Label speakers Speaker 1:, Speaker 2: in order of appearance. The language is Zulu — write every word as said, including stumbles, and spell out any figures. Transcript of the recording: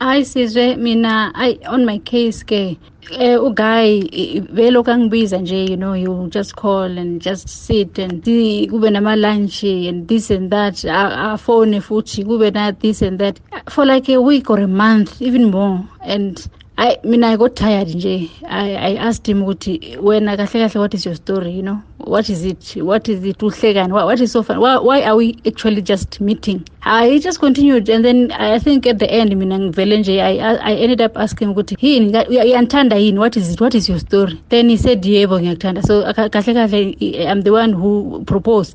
Speaker 1: Hi Sizwe, mina I on my case ke eh uguy velo kangibiza nje, you know, you just call and just sit and di kube nama lunch and this and that, a phone futhi kube na this and that for like a week or a month, even more. And I mean, I got tired nje. I, I asked him ukuthi wena kahle kahle, what is your story, you know, what is it, what is it uhlekani, what, what is so fun, why, why are we actually just meeting? I just continued, and then I think at the end mina ngivele nje I, I ended up asking ukuthi yini uyanthanda yini, what is it, what is your story? Then he said yebo ngiyakuthanda. So kahle kahle I'm the one who proposed.